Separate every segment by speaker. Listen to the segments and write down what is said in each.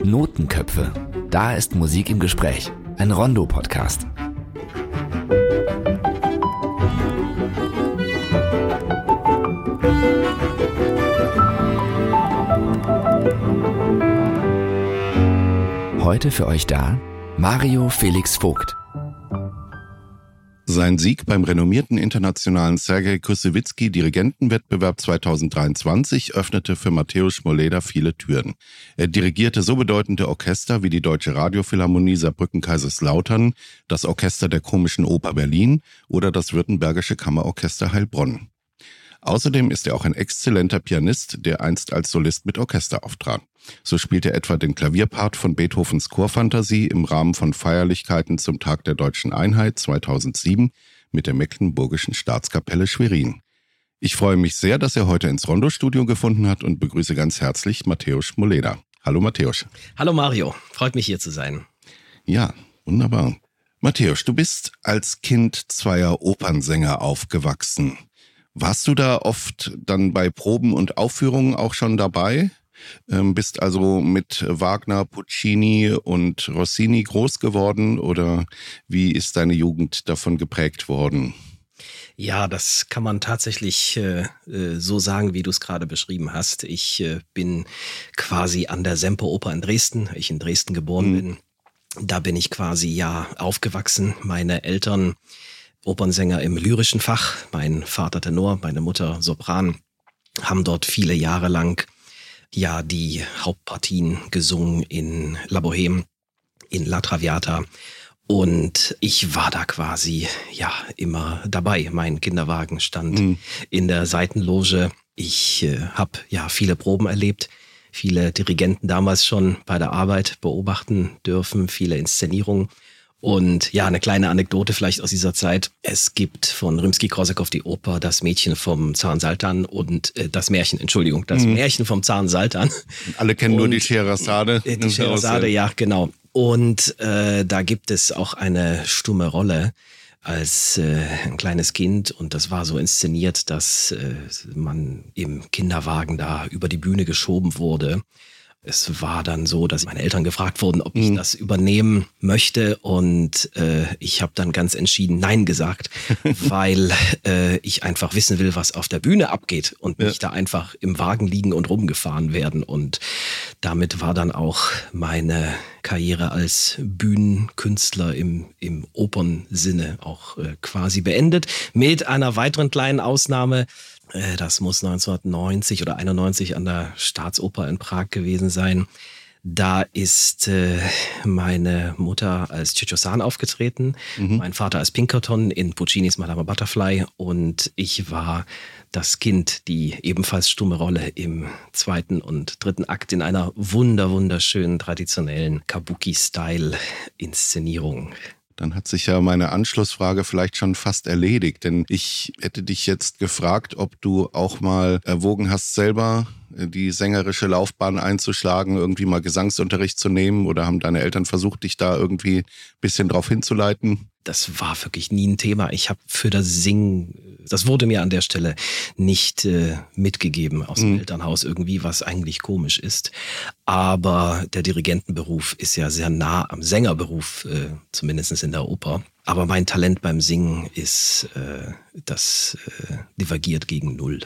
Speaker 1: Notenköpfe. Da ist Musik im Gespräch. Ein Rondo-Podcast. Heute für euch da Mario Felix Vogt.
Speaker 2: Sein Sieg beim renommierten internationalen Sergej Kusewitzki Dirigentenwettbewerb 2023 öffnete für Mateusz Moleda viele Türen. Er dirigierte so bedeutende Orchester wie die Deutsche Radiophilharmonie Saarbrücken-Kaiserslautern, das Orchester der Komischen Oper Berlin oder das Württembergische Kammerorchester Heilbronn. Außerdem ist er auch ein exzellenter Pianist, der einst als Solist mit Orchester auftrat. So spielte er etwa den Klavierpart von Beethovens Chorphantasie im Rahmen von Feierlichkeiten zum Tag der Deutschen Einheit 2007 mit der Mecklenburgischen Staatskapelle Schwerin. Ich freue mich sehr, dass er heute ins Rondo-Studio gefunden hat und begrüße ganz herzlich Mateusz Moleda. Hallo Mateusz.
Speaker 3: Hallo Mario, freut mich hier zu sein.
Speaker 2: Ja, wunderbar. Mateusz, du bist als Kind zweier Opernsänger aufgewachsen. Warst du da oft dann bei Proben und Aufführungen auch schon dabei? Bist also mit Wagner, Puccini und Rossini groß geworden oder wie ist deine Jugend davon geprägt worden?
Speaker 3: Ja, das kann man tatsächlich so sagen, wie du es gerade beschrieben hast. Ich bin quasi an der Semperoper in Dresden, ich in Dresden geboren bin. Da bin ich quasi aufgewachsen. Meine Eltern Opernsänger im lyrischen Fach, mein Vater Tenor, meine Mutter Sopran, haben dort viele Jahre lang die Hauptpartien gesungen in La Bohème, in La Traviata. Und ich war da quasi immer dabei. Mein Kinderwagen stand in der Seitenloge. Ich habe viele Proben erlebt, viele Dirigenten damals schon bei der Arbeit beobachten dürfen, viele Inszenierungen. Und eine kleine Anekdote vielleicht aus dieser Zeit. Es gibt von Rimski-Korsakow die Oper Das Mädchen vom Zaren Saltan und das Märchen vom Zaren Saltan.
Speaker 2: Alle kennen nur die Scheherazade.
Speaker 3: Die Scheherazade, ja, genau. Und da gibt es auch eine stumme Rolle als ein kleines Kind. Und das war so inszeniert, dass man im Kinderwagen da über die Bühne geschoben wurde. Es war dann so, dass meine Eltern gefragt wurden, ob ich das übernehmen möchte und ich habe dann ganz entschieden Nein gesagt, weil ich einfach wissen will, was auf der Bühne abgeht und nicht da einfach im Wagen liegen und rumgefahren werden. Und damit war dann auch meine Karriere als Bühnenkünstler im Opernsinne auch quasi beendet, mit einer weiteren kleinen Ausnahme. Das muss 1990 oder 91 an der Staatsoper in Prag gewesen sein. Da ist meine Mutter als Ciccio-san aufgetreten, mein Vater als Pinkerton in Puccinis Madama Butterfly und ich war das Kind, die ebenfalls stumme Rolle im zweiten und dritten Akt in einer wunderschönen traditionellen Kabuki-Style-Inszenierung.
Speaker 2: Dann hat sich ja meine Anschlussfrage vielleicht schon fast erledigt, denn ich hätte dich jetzt gefragt, ob du auch mal erwogen hast, selber die sängerische Laufbahn einzuschlagen, irgendwie mal Gesangsunterricht zu nehmen oder haben deine Eltern versucht, dich da irgendwie ein bisschen drauf hinzuleiten?
Speaker 3: Das war wirklich nie ein Thema. Ich habe für das Singen, das wurde mir an der Stelle nicht mitgegeben aus dem Elternhaus irgendwie, was eigentlich komisch ist. Aber der Dirigentenberuf ist ja sehr nah am Sängerberuf, zumindest in der Oper. Aber mein Talent beim Singen ist, das divergiert gegen 0.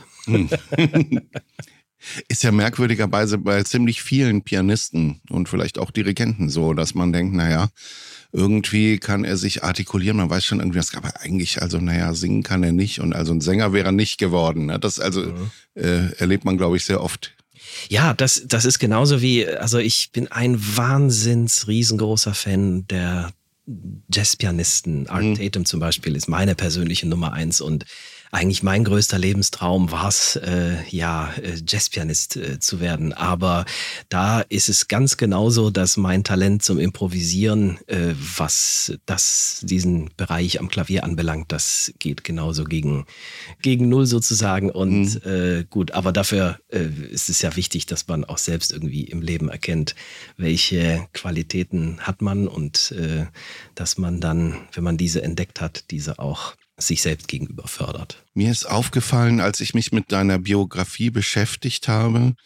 Speaker 2: Ist ja merkwürdigerweise bei ziemlich vielen Pianisten und vielleicht auch Dirigenten so, dass man denkt, irgendwie kann er sich artikulieren, man weiß schon irgendwie, aber eigentlich, singen kann er nicht und also ein Sänger wäre er nicht geworden. Ne? Das erlebt man, glaube ich, sehr oft.
Speaker 3: Ja, das ist genauso wie, ich bin ein riesengroßer Fan der Jazzpianisten. Art Tatum zum Beispiel ist meine persönliche Nummer 1 und eigentlich mein größter Lebenstraum war es, Jazzpianist zu werden. Aber da ist es ganz genauso, dass mein Talent zum Improvisieren, was diesen Bereich am Klavier anbelangt, das geht genauso gegen 0 sozusagen. Und gut, aber dafür ist es ja wichtig, dass man auch selbst irgendwie im Leben erkennt, welche Qualitäten hat man und dass man dann, wenn man diese entdeckt hat, diese auch sich selbst gegenüber fördert.
Speaker 2: Mir ist aufgefallen, als ich mich mit deiner Biografie beschäftigt habe,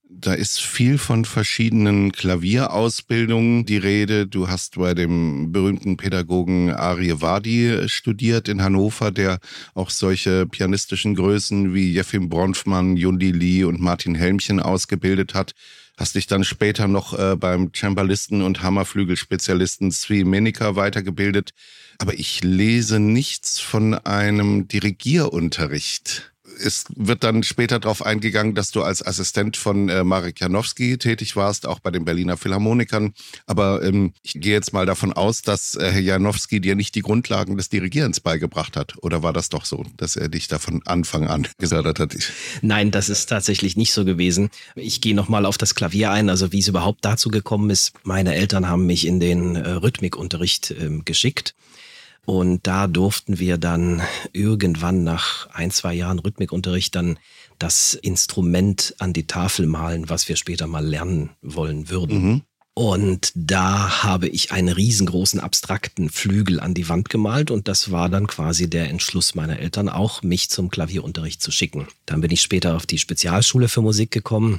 Speaker 2: Da ist viel von verschiedenen Klavierausbildungen die Rede. Du hast bei dem berühmten Pädagogen Arjevardi studiert in Hannover, der auch solche pianistischen Größen wie Jefim Bronfman, Yundi Lee und Martin Helmchen ausgebildet hat. Hast dich dann später noch beim Cembalisten und Hammerflügelspezialisten Zvi Menica weitergebildet. Aber ich lese nichts von einem Dirigierunterricht. Es wird dann später darauf eingegangen, dass du als Assistent von Marek Janowski tätig warst, auch bei den Berliner Philharmonikern. Aber ich gehe jetzt mal davon aus, dass Herr Janowski dir nicht die Grundlagen des Dirigierens beigebracht hat. Oder war das doch so, dass er dich da von Anfang an gefördert hat?
Speaker 3: Nein, das ist tatsächlich nicht so gewesen. Ich gehe nochmal auf das Klavier ein, also wie es überhaupt dazu gekommen ist. Meine Eltern haben mich in den Rhythmikunterricht geschickt. Und da durften wir dann irgendwann nach 1-2 Jahren Rhythmikunterricht dann das Instrument an die Tafel malen, was wir später mal lernen wollen würden. Mhm. Und da habe ich einen riesengroßen abstrakten Flügel an die Wand gemalt und das war dann quasi der Entschluss meiner Eltern, auch mich zum Klavierunterricht zu schicken. Dann bin ich später auf die Spezialschule für Musik gekommen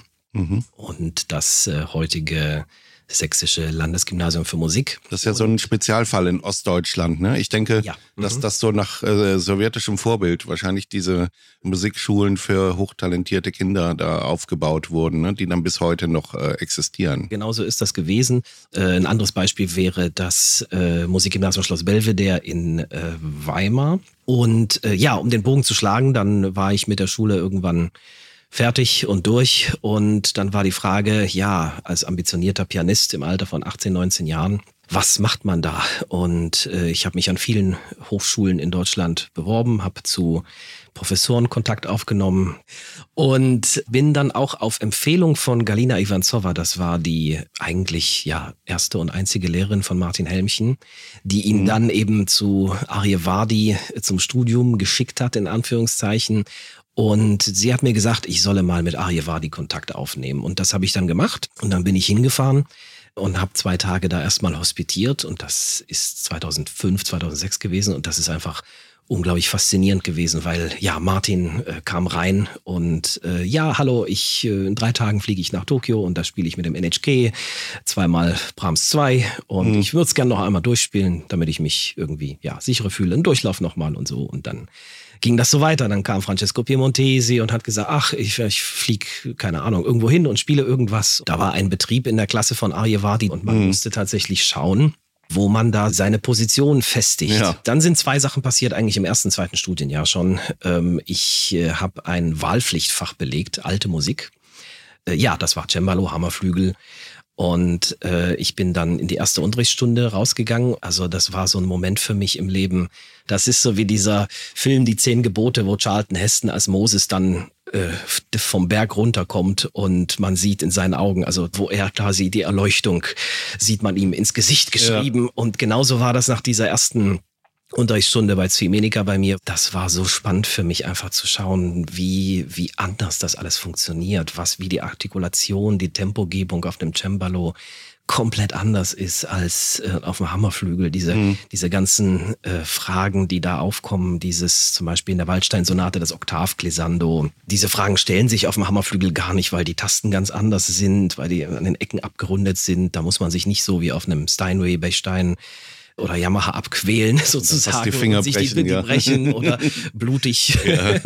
Speaker 3: und das heutige Sächsische Landesgymnasium für Musik.
Speaker 2: Das ist ja so ein Spezialfall in Ostdeutschland, ne? Ich denke, dass das so nach sowjetischem Vorbild wahrscheinlich diese Musikschulen für hochtalentierte Kinder da aufgebaut wurden, ne? Die dann bis heute noch existieren.
Speaker 3: Genauso ist das gewesen. Ein anderes Beispiel wäre das Musikgymnasium Schloss Belvedere in Weimar. Und um den Bogen zu schlagen, dann war ich mit der Schule irgendwann fertig und durch und dann war die Frage, als ambitionierter Pianist im Alter von 18, 19 Jahren, was macht man da? Und ich habe mich an vielen Hochschulen in Deutschland beworben, habe zu Professoren Kontakt aufgenommen und bin dann auch auf Empfehlung von Galina Ivanzowa, das war die eigentlich erste und einzige Lehrerin von Martin Helmchen, die ihn dann eben zu Arjevardi zum Studium geschickt hat, in Anführungszeichen. Und sie hat mir gesagt, ich solle mal mit Arjevardi Kontakt aufnehmen. Und das habe ich dann gemacht. Und dann bin ich hingefahren und habe 2 Tage da erstmal hospitiert. Und das ist 2005, 2006 gewesen. Und das ist einfach unglaublich faszinierend gewesen, weil Martin kam rein und hallo, in 3 Tagen fliege ich nach Tokio und da spiele ich mit dem NHK 2-mal Brahms 2 und ich würde es gerne noch einmal durchspielen, damit ich mich irgendwie sicherer fühle. Einen Durchlauf nochmal und so und dann ging das so weiter. Dann kam Francesco Piemontesi und hat gesagt, ich fliege, keine Ahnung, irgendwo hin und spiele irgendwas. Da war ein Betrieb in der Klasse von Arjevardi und man musste tatsächlich schauen, wo man da seine Position festigt. Ja. Dann sind 2 Sachen passiert, eigentlich im 1., 2. Studienjahr schon. Ich habe ein Wahlpflichtfach belegt, alte Musik. Das war Cembalo, Hammerflügel. Und ich bin dann in die erste Unterrichtsstunde rausgegangen. Also das war so ein Moment für mich im Leben. Das ist so wie dieser Film Die 10 Gebote, wo Charlton Heston als Moses dann vom Berg runterkommt und man sieht in seinen Augen, also wo er quasi die Erleuchtung, sieht man ihm ins Gesicht geschrieben. Ja. Und genauso war das nach dieser ersten Unterrichtsstunde bei Zvi Menica bei mir. Das war so spannend für mich, einfach zu schauen, wie anders das alles funktioniert, wie die Artikulation, die Tempogebung auf dem Cembalo komplett anders ist als auf dem Hammerflügel. Diese ganzen Fragen, die da aufkommen, dieses zum Beispiel in der Waldstein-Sonate, das Oktavglissando. Diese Fragen stellen sich auf dem Hammerflügel gar nicht, weil die Tasten ganz anders sind, weil die an den Ecken abgerundet sind. Da muss man sich nicht so wie auf einem Steinway, Bechstein oder Yamaha abquälen, sozusagen,
Speaker 2: die Finger
Speaker 3: und sich die brechen oder blutig. Ja.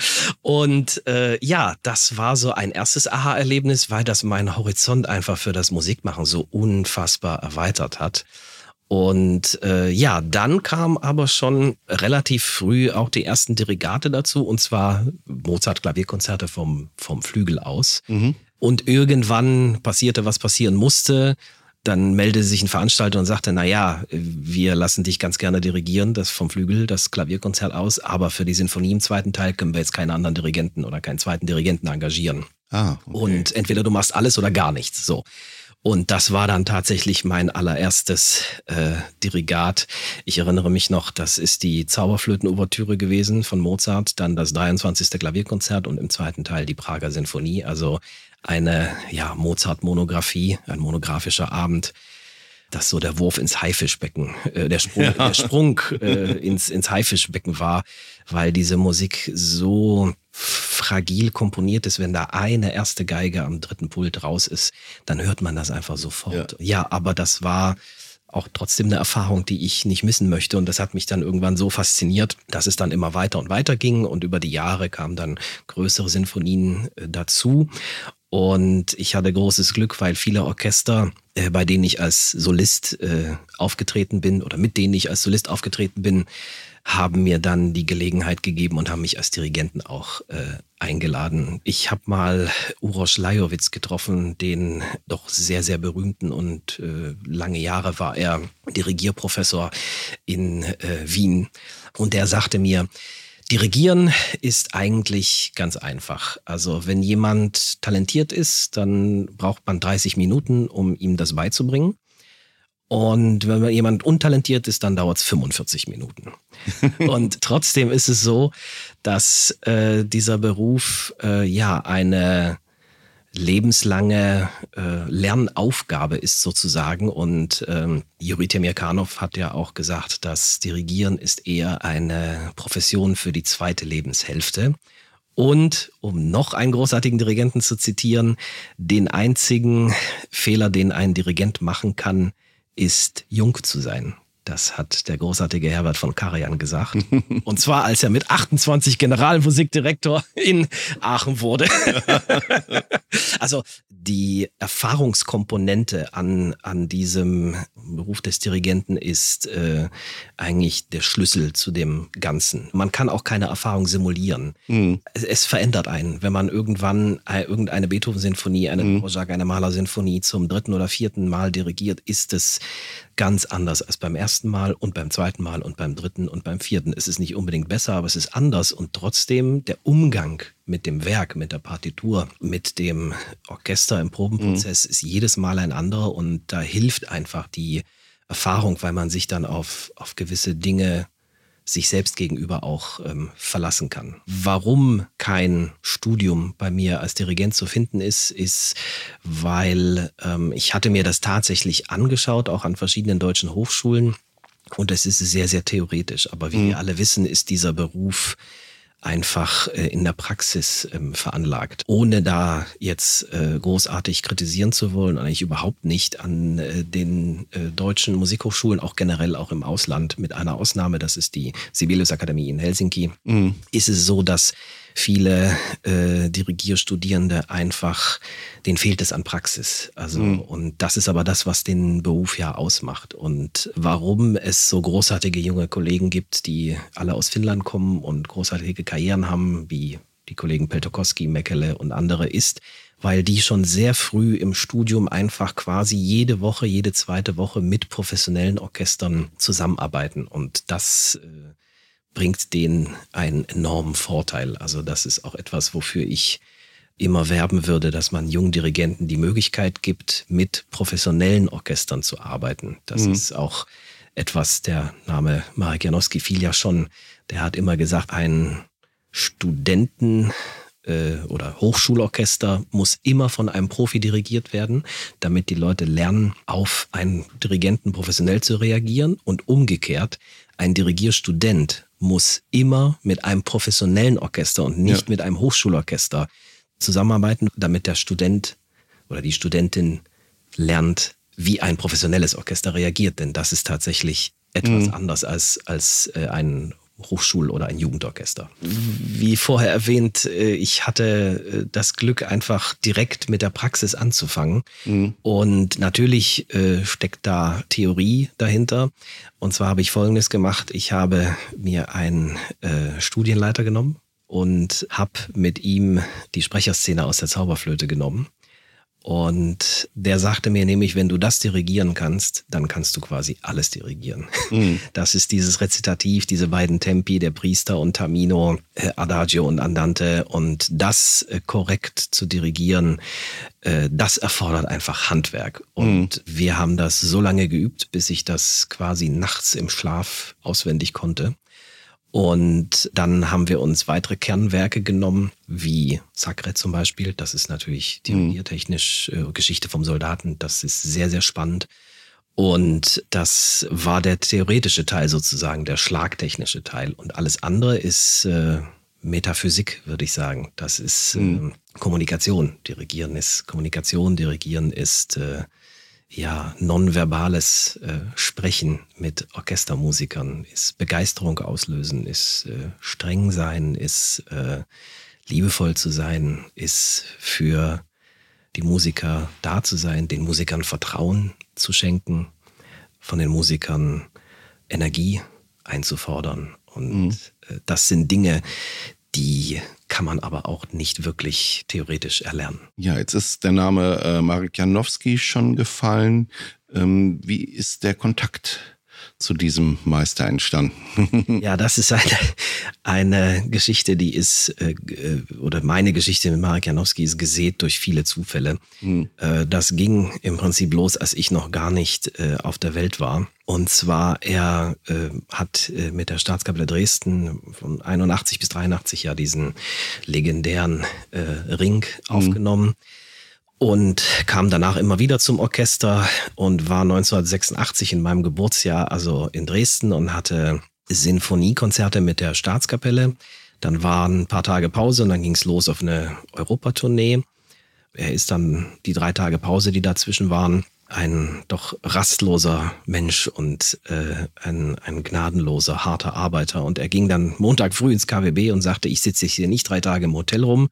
Speaker 3: Und das war so ein erstes Aha-Erlebnis, weil das meinen Horizont einfach für das Musikmachen so unfassbar erweitert hat. Und dann kamen aber schon relativ früh auch die ersten Dirigate dazu, und zwar Mozart-Klavierkonzerte vom Flügel aus. Mhm. Und irgendwann passierte, was passieren musste. Dann meldete sich ein Veranstalter und sagte, wir lassen dich ganz gerne dirigieren, das vom Flügel, das Klavierkonzert aus, aber für die Sinfonie im 2. Teil können wir jetzt keinen anderen Dirigenten oder keinen zweiten Dirigenten engagieren. Okay. Und entweder du machst alles oder gar nichts. So. Und das war dann tatsächlich mein allererstes Dirigat. Ich erinnere mich noch, das ist die Zauberflöten-Ouvertüre gewesen von Mozart, dann das 23. Klavierkonzert und im 2. Teil die Prager Sinfonie, also eine Mozart-Monographie, ein monographischer Abend. Das so der Wurf ins Haifischbecken, der Sprung ins Haifischbecken war, weil diese Musik so fragil komponiert ist, wenn da eine erste Geige am dritten Pult raus ist, dann hört man das einfach sofort. Ja, aber das war auch trotzdem eine Erfahrung, die ich nicht missen möchte. Und das hat mich dann irgendwann so fasziniert, dass es dann immer weiter und weiter ging. Und über die Jahre kamen dann größere Sinfonien dazu. Und ich hatte großes Glück, weil viele Orchester, bei denen ich als Solist aufgetreten bin oder mit denen ich als Solist aufgetreten bin, haben mir dann die Gelegenheit gegeben und haben mich als Dirigenten auch eingeladen. Ich habe mal Uroš Lajovic getroffen, den doch sehr, sehr berühmten, und lange Jahre war er Dirigierprofessor in Wien. Und der sagte mir, Dirigieren ist eigentlich ganz einfach. Also wenn jemand talentiert ist, dann braucht man 30 Minuten, um ihm das beizubringen. Und wenn jemand untalentiert ist, dann dauert es 45 Minuten. Und trotzdem ist es so, dass dieser Beruf eine lebenslange Lernaufgabe ist sozusagen. Und Juri Temirkanov hat ja auch gesagt, dass Dirigieren ist eher eine Profession für die zweite Lebenshälfte. Und um noch einen großartigen Dirigenten zu zitieren, den einzigen Fehler, den ein Dirigent machen kann, ist jung zu sein. Das hat der großartige Herbert von Karajan gesagt. Und zwar, als er mit 28 Generalmusikdirektor in Aachen wurde. Also die Erfahrungskomponente an diesem Beruf des Dirigenten ist eigentlich der Schlüssel zu dem Ganzen. Man kann auch keine Erfahrung simulieren. Es verändert einen. Wenn man irgendwann irgendeine Beethoven-Sinfonie, eine Dvorak, eine Mahler-Sinfonie zum 3. oder 4. Mal dirigiert, ist es ganz anders als beim ersten Mal und beim zweiten Mal und beim 3. und beim 4. Es ist nicht unbedingt besser, aber es ist anders, und trotzdem der Umgang mit dem Werk, mit der Partitur, mit dem Orchester im Probenprozess ist jedes Mal ein anderer, und da hilft einfach die Erfahrung, weil man sich dann auf gewisse Dinge sich selbst gegenüber auch verlassen kann. Warum kein Studium bei mir als Dirigent zu finden ist, weil ich hatte mir das tatsächlich angeschaut, auch an verschiedenen deutschen Hochschulen, und es ist sehr, sehr theoretisch. Aber wie wir alle wissen, ist dieser Beruf einfach in der Praxis veranlagt. Ohne da jetzt großartig kritisieren zu wollen, eigentlich überhaupt nicht, an den deutschen Musikhochschulen, auch generell auch im Ausland, mit einer Ausnahme, das ist die Sibelius-Akademie in Helsinki, ist es so, dass viele Dirigierstudierende einfach, denen fehlt es an Praxis. Also, und das ist aber das, was den Beruf ja ausmacht. Und warum es so großartige junge Kollegen gibt, die alle aus Finnland kommen und großartige Karrieren haben, wie die Kollegen Peltokoski, Mäkelä und andere, ist, weil die schon sehr früh im Studium einfach quasi jede Woche, jede zweite Woche mit professionellen Orchestern zusammenarbeiten. Und das bringt denen einen enormen Vorteil. Also das ist auch etwas, wofür ich immer werben würde, dass man jungen Dirigenten die Möglichkeit gibt, mit professionellen Orchestern zu arbeiten. Das ist auch etwas, der Name Marek Janowski fiel ja schon, der hat immer gesagt, ein Studenten- oder Hochschulorchester muss immer von einem Profi dirigiert werden, damit die Leute lernen, auf einen Dirigenten professionell zu reagieren, und umgekehrt, ein Dirigierstudent muss immer mit einem professionellen Orchester und nicht mit einem Hochschulorchester zusammenarbeiten, damit der Student oder die Studentin lernt, wie ein professionelles Orchester reagiert. Denn das ist tatsächlich etwas anders als ein Hochschul- oder ein Jugendorchester. Wie vorher erwähnt, ich hatte das Glück, einfach direkt mit der Praxis anzufangen. Und natürlich steckt da Theorie dahinter. Und zwar habe ich Folgendes gemacht. Ich habe mir einen Studienleiter genommen und habe mit ihm die Sprecherszene aus der Zauberflöte genommen. Und der sagte mir nämlich, wenn du das dirigieren kannst, dann kannst du quasi alles dirigieren. Das ist dieses Rezitativ, diese beiden Tempi, der Priester und Tamino, Adagio und Andante. Und das korrekt zu dirigieren, das erfordert einfach Handwerk. Und wir haben das so lange geübt, bis ich das quasi nachts im Schlaf auswendig konnte. Und dann haben wir uns weitere Kernwerke genommen, wie Sacre zum Beispiel. Das ist natürlich dirigiertechnisch Geschichte vom Soldaten. Das ist sehr, sehr spannend. Und das war der theoretische Teil sozusagen, der schlagtechnische Teil. Und alles andere ist Metaphysik, würde ich sagen. Das ist Kommunikation. Dirigieren ist Kommunikation, Dirigieren ist nonverbales Sprechen mit Orchestermusikern, ist Begeisterung auslösen, ist streng sein, ist liebevoll zu sein, ist für die Musiker da zu sein, den Musikern Vertrauen zu schenken, von den Musikern Energie einzufordern. Und das sind Dinge, die kann man aber auch nicht wirklich theoretisch erlernen.
Speaker 2: Ja, jetzt ist der Name Marek Janowski schon gefallen. Wie ist der Kontakt zu diesem Meister entstanden?
Speaker 3: Ja, das ist eine Geschichte, die ist, oder meine Geschichte mit Marek Janowski ist gesät durch viele Zufälle. Das ging im Prinzip los, als ich noch gar nicht auf der Welt war. Und zwar, er hat mit der Staatskapelle Dresden von 81 bis 83 ja diesen legendären Ring aufgenommen. Und kam danach immer wieder zum Orchester und war 1986 in meinem Geburtsjahr also in Dresden und hatte Sinfoniekonzerte mit der Staatskapelle. Dann waren ein paar Tage Pause und dann ging es los auf eine Europatournee. Er ist dann die 3 Tage Pause, die dazwischen waren, ein doch rastloser Mensch und ein gnadenloser, harter Arbeiter. Und er ging dann Montag früh ins KWB und sagte, ich sitze hier nicht 3 Tage im Hotel rum.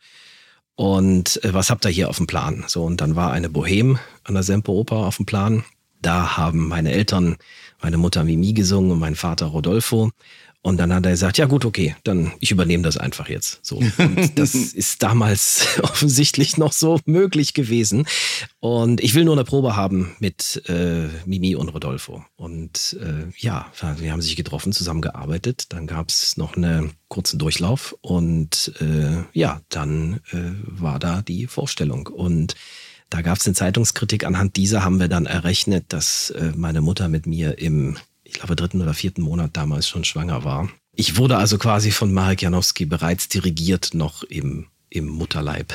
Speaker 3: Und was habt ihr hier auf dem Plan? So, und dann war eine Bohème an der Semperoper auf dem Plan. Da haben meine Eltern, meine Mutter Mimi gesungen und mein Vater Rodolfo. Und dann hat er gesagt, ja gut, okay, dann ich übernehme das einfach jetzt. So. Und das ist damals offensichtlich noch so möglich gewesen. Und ich will nur eine Probe haben mit Mimi und Rodolfo. Und wir haben sich getroffen, zusammengearbeitet. Dann gab es noch einen kurzen Durchlauf und dann war da die Vorstellung. Und da gab es eine Zeitungskritik. Anhand dieser haben wir dann errechnet, dass meine Mutter mit mir im, ich glaube, 3. oder 4. Monat damals schon schwanger war. Ich wurde also quasi von Marek Janowski bereits dirigiert, noch im Mutterleib.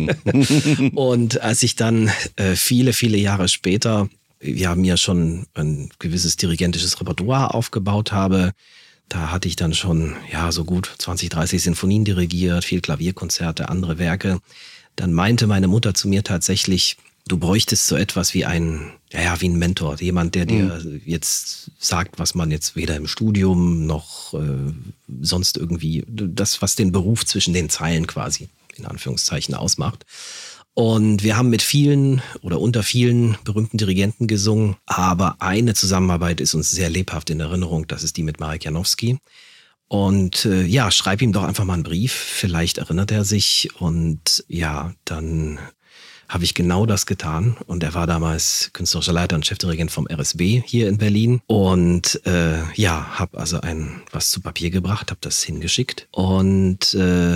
Speaker 3: Und als ich dann viele, viele Jahre später mir schon ein gewisses dirigentisches Repertoire aufgebaut habe, da hatte ich dann schon so gut 20, 30 Sinfonien dirigiert, viel Klavierkonzerte, andere Werke. Dann meinte meine Mutter zu mir tatsächlich, du bräuchtest so etwas wie ein Mentor, jemand, der dir jetzt sagt, was man jetzt weder im Studium noch sonst irgendwie, das, was den Beruf zwischen den Zeilen quasi in Anführungszeichen ausmacht. Und wir haben mit vielen oder unter vielen berühmten Dirigenten gesungen, aber eine Zusammenarbeit ist uns sehr lebhaft in Erinnerung, das ist die mit Marek Janowski. Und schreib ihm doch einfach mal einen Brief, vielleicht erinnert er sich und dann habe ich genau das getan. Und er war damals künstlerischer Leiter und Chefdirigent vom RSB hier in Berlin. Und habe also was zu Papier gebracht, habe das hingeschickt. Und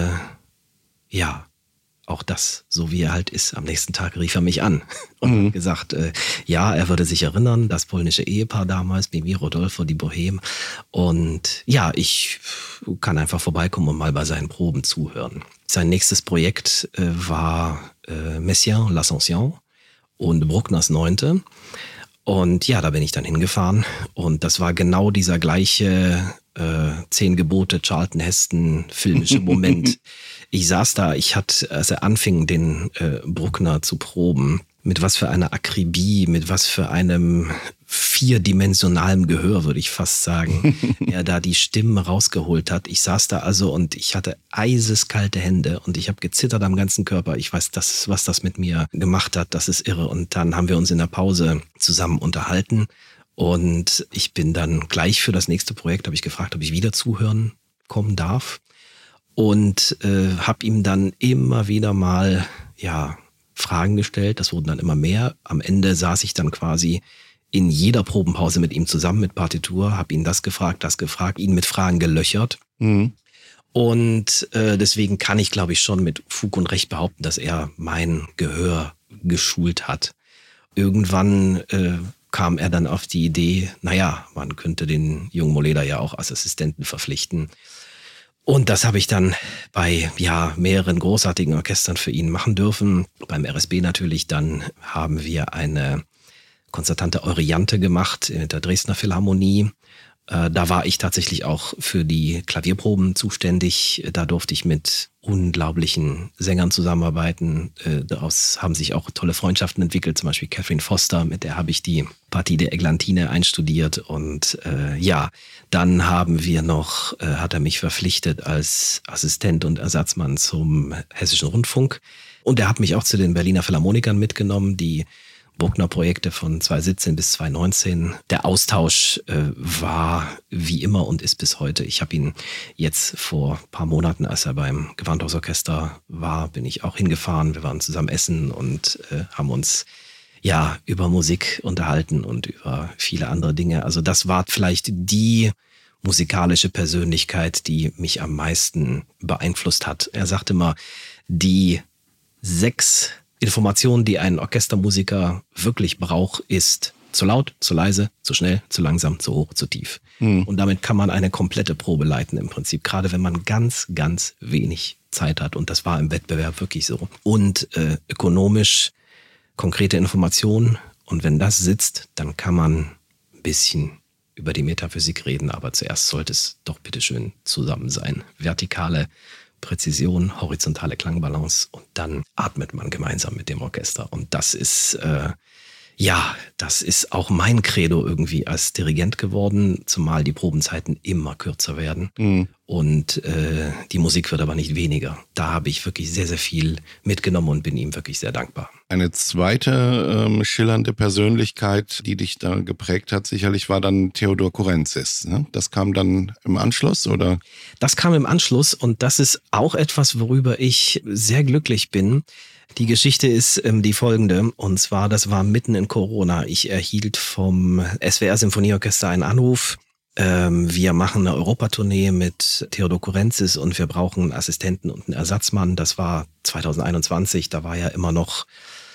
Speaker 3: auch das, so wie er halt ist. Am nächsten Tag rief er mich an und hat gesagt, er würde sich erinnern, das polnische Ehepaar damals, Mimi, Rodolfo, die Bohème. Und ich kann einfach vorbeikommen und mal bei seinen Proben zuhören. Sein nächstes Projekt war Messiaen, L'Ascension und Bruckners 9. Und da bin ich dann hingefahren und das war genau dieser gleiche 10 Gebote, Charlton Heston filmische Moment. Ich saß da, als er anfing, den Bruckner zu proben, mit was für einer Akribie, mit was für einem 4-dimensionalen Gehör, würde ich fast sagen, er da die Stimmen rausgeholt hat. Ich saß da also und ich hatte eiseskalte Hände und ich habe gezittert am ganzen Körper. Ich weiß, was das mit mir gemacht hat, das ist irre. Und dann haben wir uns in der Pause zusammen unterhalten und ich bin dann gleich für das nächste Projekt, habe ich gefragt, ob ich wieder zuhören kommen darf und habe ihm dann immer wieder mal, Fragen gestellt, das wurden dann immer mehr. Am Ende saß ich dann quasi in jeder Probenpause mit ihm zusammen mit Partitur, habe ihn das gefragt, ihn mit Fragen gelöchert. Und deswegen kann ich, glaube ich, schon mit Fug und Recht behaupten, dass er mein Gehör geschult hat. Irgendwann kam er dann auf die Idee, man könnte den jungen Moleder ja auch als Assistenten verpflichten. Und das habe ich dann bei mehreren großartigen Orchestern für ihn machen dürfen. Beim RSB natürlich, dann haben wir eine konzertante Euryanthe gemacht mit der Dresdner Philharmonie. Da war ich tatsächlich auch für die Klavierproben zuständig. Da durfte ich mit unglaublichen Sängern zusammenarbeiten. Daraus haben sich auch tolle Freundschaften entwickelt, zum Beispiel Catherine Foster, mit der habe ich die Partie der Eglantine einstudiert. Und dann haben wir noch, hat er mich verpflichtet als Assistent und Ersatzmann zum Hessischen Rundfunk. Und er hat mich auch zu den Berliner Philharmonikern mitgenommen, die Bruckner-Projekte von 2017 bis 2019. Der Austausch war wie immer und ist bis heute. Ich habe ihn jetzt vor ein paar Monaten, als er beim Gewandhausorchester war, bin ich auch hingefahren. Wir waren zusammen essen und haben uns über Musik unterhalten und über viele andere Dinge. Also das war vielleicht die musikalische Persönlichkeit, die mich am meisten beeinflusst hat. Er sagte immer, die 6 Information, die ein Orchestermusiker wirklich braucht, ist zu laut, zu leise, zu schnell, zu langsam, zu hoch, zu tief. Und damit kann man eine komplette Probe leiten im Prinzip, gerade wenn man ganz, ganz wenig Zeit hat. Und das war im Wettbewerb wirklich so. Und ökonomisch konkrete Informationen. Und wenn das sitzt, dann kann man ein bisschen über die Metaphysik reden. Aber zuerst sollte es doch bitteschön zusammen sein. Vertikale Präzision, horizontale Klangbalance und dann atmet man gemeinsam mit dem Orchester. Und das ist, das ist auch mein Credo irgendwie als Dirigent geworden, zumal die Probenzeiten immer kürzer werden. Und die Musik wird aber nicht weniger. Da habe ich wirklich sehr, sehr viel mitgenommen und bin ihm wirklich sehr dankbar.
Speaker 2: Eine zweite schillernde Persönlichkeit, die dich da geprägt hat, sicherlich war dann Theodor Kurenzis. Ne? Das kam dann im Anschluss, oder?
Speaker 3: Das kam im Anschluss und das ist auch etwas, worüber ich sehr glücklich bin. Die Geschichte ist die folgende, und zwar, das war mitten in Corona. Ich erhielt vom SWR Symphonieorchester einen Anruf. Wir machen eine Europatournee mit Theodor Kurenzis und wir brauchen einen Assistenten und einen Ersatzmann. Das war 2021, da war ja immer noch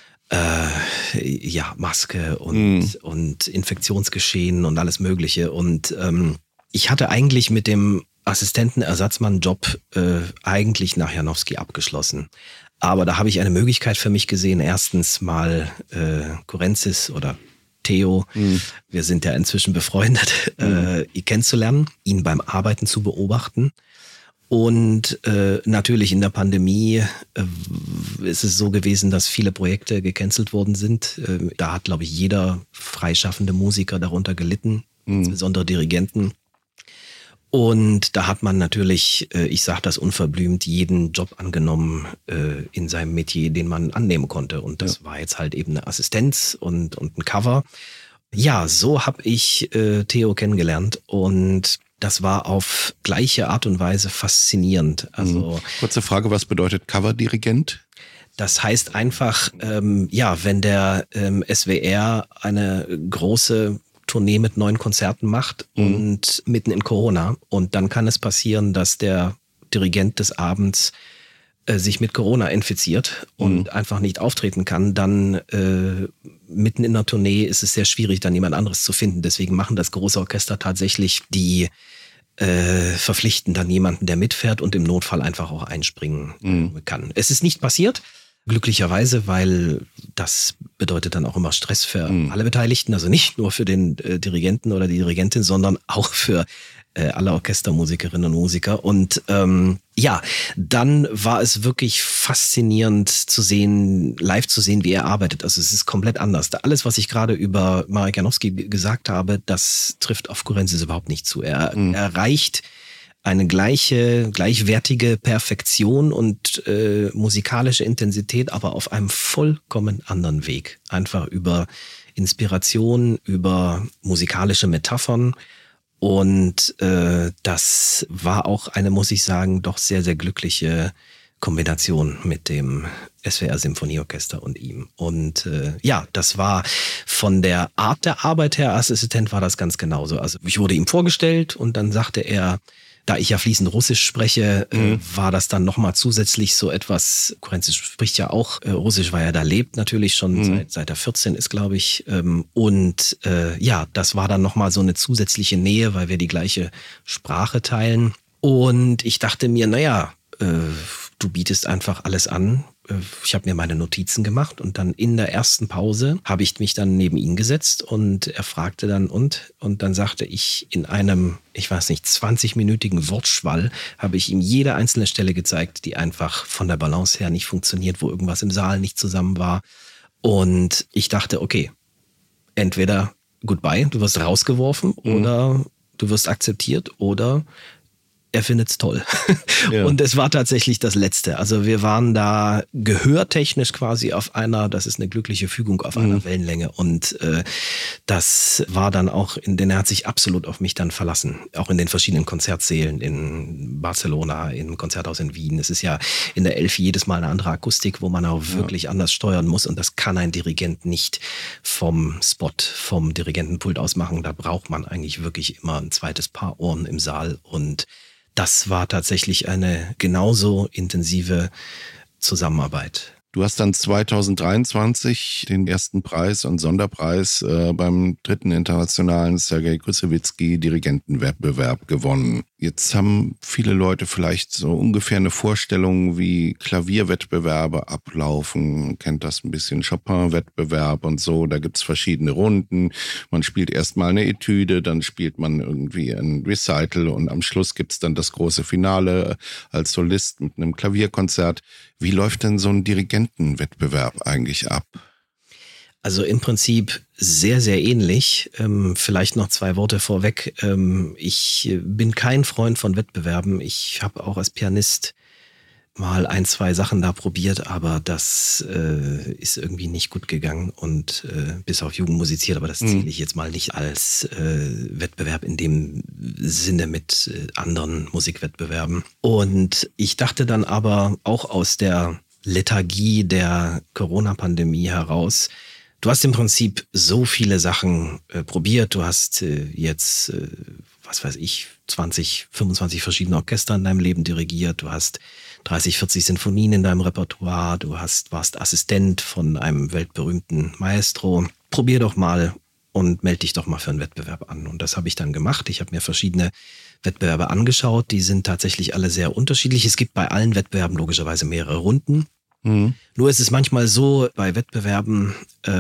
Speaker 3: Maske und Infektionsgeschehen und alles Mögliche. Und ich hatte eigentlich mit dem Assistenten-Ersatzmann-Job eigentlich nach Janowski abgeschlossen. Aber da habe ich eine Möglichkeit für mich gesehen, erstens mal Kurenzis oder Theo, wir sind ja inzwischen befreundet, ihn kennenzulernen, ihn beim Arbeiten zu beobachten. Und natürlich in der Pandemie ist es so gewesen, dass viele Projekte gecancelt worden sind. Da hat, glaube ich, jeder freischaffende Musiker darunter gelitten, insbesondere Dirigenten. Und da hat man natürlich, ich sage das unverblümt, jeden Job angenommen in seinem Metier, den man annehmen konnte. Und das war jetzt halt eben eine Assistenz und ein Cover. Ja, so habe ich Theo kennengelernt und das war auf gleiche Art und Weise faszinierend. Also
Speaker 2: kurze Frage, was bedeutet Coverdirigent?
Speaker 3: Das heißt einfach, wenn der SWR eine große Tournee mit 9 Konzerten macht und mitten in Corona. Und dann kann es passieren, dass der Dirigent des Abends sich mit Corona infiziert und einfach nicht auftreten kann. Dann mitten in der Tournee ist es sehr schwierig, dann jemand anderes zu finden. Deswegen machen das große Orchester tatsächlich, die verpflichten dann jemanden, der mitfährt und im Notfall einfach auch einspringen kann. Es ist nicht passiert. Glücklicherweise, weil das bedeutet dann auch immer Stress für alle Beteiligten, also nicht nur für den Dirigenten oder die Dirigentin, sondern auch für alle Orchestermusikerinnen und Musiker. Und dann war es wirklich faszinierend zu sehen, live zu sehen, wie er arbeitet. Also es ist komplett anders. Alles, was ich gerade über Marek Janowski gesagt habe, das trifft auf Kurenzis überhaupt nicht zu. Er erreicht eine gleichwertige Perfektion und musikalische Intensität, aber auf einem vollkommen anderen Weg. Einfach über Inspiration, über musikalische Metaphern. Und das war auch eine, muss ich sagen, doch sehr, sehr glückliche Kombination mit dem SWR Symphonieorchester und ihm. Und das war von der Art der Arbeit her, als Assistent war das ganz genauso. Also ich wurde ihm vorgestellt und dann sagte er, da ich ja fließend Russisch spreche, war das dann nochmal zusätzlich so etwas, Kurenzis spricht ja auch Russisch, weil er da lebt natürlich schon seit er 14 ist, glaube ich. Das war dann nochmal so eine zusätzliche Nähe, weil wir die gleiche Sprache teilen. Und ich dachte mir, du bietest einfach alles an. Ich habe mir meine Notizen gemacht und dann in der ersten Pause habe ich mich dann neben ihn gesetzt und er fragte dann und dann sagte ich in einem, ich weiß nicht, 20-minütigen Wortschwall, habe ich ihm jede einzelne Stelle gezeigt, die einfach von der Balance her nicht funktioniert, wo irgendwas im Saal nicht zusammen war. Und ich dachte, okay, entweder goodbye, du wirst rausgeworfen oder du wirst akzeptiert oder er findet's toll. Ja. Und es war tatsächlich das Letzte. Also wir waren da gehörtechnisch quasi auf einer, das ist eine glückliche Fügung, auf einer Wellenlänge. Und das war dann auch, er hat sich absolut auf mich dann verlassen. Auch in den verschiedenen Konzertsälen in Barcelona, im Konzerthaus in Wien. Es ist ja in der Elfi jedes Mal eine andere Akustik, wo man auch wirklich anders steuern muss. Und das kann ein Dirigent nicht vom Spot, vom Dirigentenpult aus machen. Da braucht man eigentlich wirklich immer ein zweites Paar Ohren im Saal. Und das war tatsächlich eine genauso intensive Zusammenarbeit.
Speaker 2: Du hast dann 2023 den ersten Preis und Sonderpreis beim 3. Internationalen Sergei Kusewitzki Dirigentenwettbewerb gewonnen. Jetzt haben viele Leute vielleicht so ungefähr eine Vorstellung, wie Klavierwettbewerbe ablaufen. Man kennt das ein bisschen, Chopin-Wettbewerb und so. Da gibt's verschiedene Runden. Man spielt erstmal eine Etüde, dann spielt man irgendwie ein Recital und am Schluss gibt's dann das große Finale als Solist mit einem Klavierkonzert. Wie läuft denn so ein Dirigentenwettbewerb eigentlich ab?
Speaker 3: Also im Prinzip sehr, sehr ähnlich. Vielleicht noch 2 Worte vorweg. Ich bin kein Freund von Wettbewerben. Ich habe auch als Pianist mal 1, 2 Sachen da probiert, aber das ist irgendwie nicht gut gegangen und bis auf Jugend musiziert, aber das zähle ich jetzt mal nicht als Wettbewerb in dem Sinne mit anderen Musikwettbewerben. Und ich dachte dann aber auch aus der Lethargie der Corona-Pandemie heraus, du hast im Prinzip so viele Sachen probiert. Du hast jetzt, 20, 25 verschiedene Orchester in deinem Leben dirigiert. Du hast 30, 40 Sinfonien in deinem Repertoire. Du warst Assistent von einem weltberühmten Maestro. Probier doch mal und melde dich doch mal für einen Wettbewerb an. Und das habe ich dann gemacht. Ich habe mir verschiedene Wettbewerbe angeschaut. Die sind tatsächlich alle sehr unterschiedlich. Es gibt bei allen Wettbewerben logischerweise mehrere Runden. Nur ist es manchmal so, bei Wettbewerben,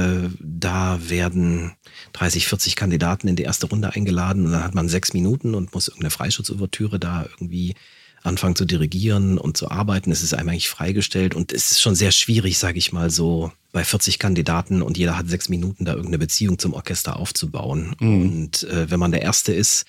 Speaker 3: da werden 30, 40 Kandidaten in die erste Runde eingeladen und dann hat man 6 Minuten und muss irgendeine Freischutzouvertüre da irgendwie anfangen zu dirigieren und zu arbeiten. Es ist einem eigentlich freigestellt und es ist schon sehr schwierig, sage ich mal so, bei 40 Kandidaten und jeder hat 6 Minuten da irgendeine Beziehung zum Orchester aufzubauen. Und wenn man der Erste ist,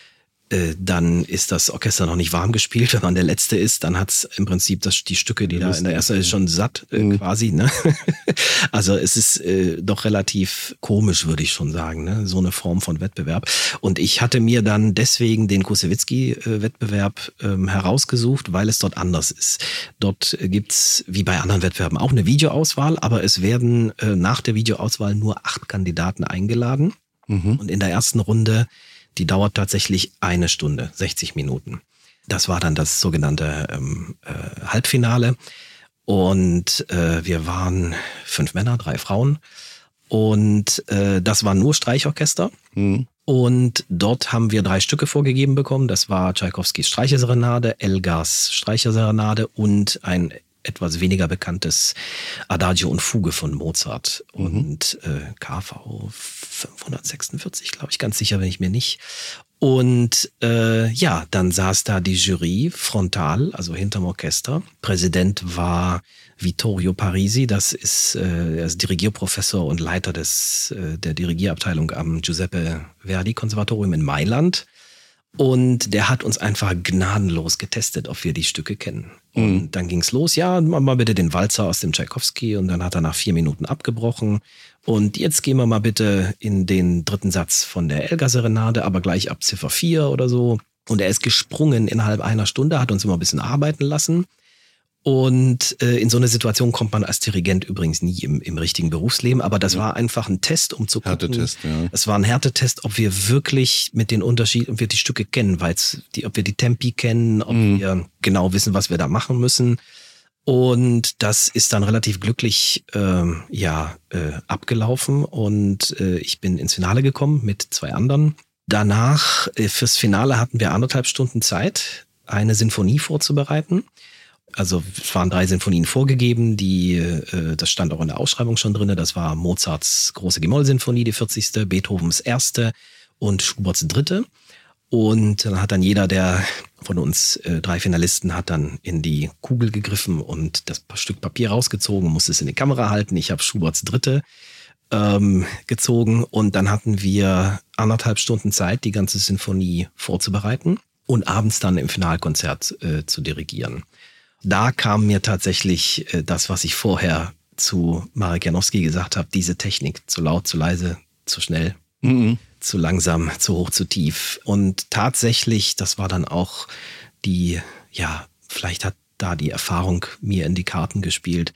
Speaker 3: dann ist das Orchester noch nicht warm gespielt. Wenn man der Letzte ist, dann hat's im Prinzip die Stücke, die da in der ersten ist, schon satt quasi. Ne? Also es ist doch relativ komisch, würde ich schon sagen, ne? So eine Form von Wettbewerb. Und ich hatte mir dann deswegen den Kusewitzki-Wettbewerb herausgesucht, weil es dort anders ist. Dort gibt's wie bei anderen Wettbewerben auch eine Videoauswahl, aber es werden nach der Videoauswahl nur 8 Kandidaten eingeladen. Und in der ersten Runde, die dauert tatsächlich 1 Stunde, 60 Minuten. Das war dann das sogenannte Halbfinale. Und wir waren 5 Männer, 3 Frauen. Und das war nur Streichorchester. Und dort haben wir 3 Stücke vorgegeben bekommen. Das war Tschaikowskis Streicherserenade, Elgars Streicherserenade und ein etwas weniger bekanntes Adagio und Fuge von Mozart und KV 546, glaube ich, ganz sicher bin ich mir nicht. Und dann saß da die Jury frontal, also hinterm Orchester. Präsident war Vittorio Parisi, das ist, er ist Dirigierprofessor und Leiter der Dirigierabteilung am Giuseppe Verdi Konservatorium in Mailand. Und der hat uns einfach gnadenlos getestet, ob wir die Stücke kennen. Und dann ging's los, ja, mal bitte den Walzer aus dem Tschaikowski. Und dann hat er nach 4 Minuten abgebrochen. Und jetzt gehen wir mal bitte in den 3. Satz von der Elgar-Serenade, aber gleich ab Ziffer 4 oder so. Und er ist gesprungen innerhalb einer Stunde, hat uns immer ein bisschen arbeiten lassen. Und in so eine Situation kommt man als Dirigent übrigens nie im richtigen Berufsleben, aber das war einfach ein Test, um zu gucken.
Speaker 2: Härtetest, ja.
Speaker 3: Es war ein Härtetest, ob wir wirklich mit den Unterschieden, ob wir die Stücke kennen, ob wir die Tempi kennen, ob wir genau wissen, was wir da machen müssen. Und das ist dann relativ glücklich abgelaufen und ich bin ins Finale gekommen mit 2 anderen. Danach, fürs Finale hatten wir 1,5 Stunden Zeit, eine Sinfonie vorzubereiten. Also es waren 3 Sinfonien vorgegeben, das stand auch in der Ausschreibung schon drin. Das war Mozarts große G-Moll-Sinfonie, die 40., Beethovens 1. und Schuberts 3. Und dann hat dann jeder der von uns 3 Finalisten hat dann in die Kugel gegriffen und das Stück Papier rausgezogen, musste es in die Kamera halten. Ich habe Schuberts 3. Gezogen und dann hatten wir 1,5 Stunden Zeit, die ganze Sinfonie vorzubereiten und abends dann im Finalkonzert zu dirigieren. Da kam mir tatsächlich das, was ich vorher zu Marek Janowski gesagt habe, diese Technik, zu laut, zu leise, zu schnell, zu langsam, zu hoch, zu tief. Und tatsächlich, das war dann auch vielleicht hat da die Erfahrung mir in die Karten gespielt,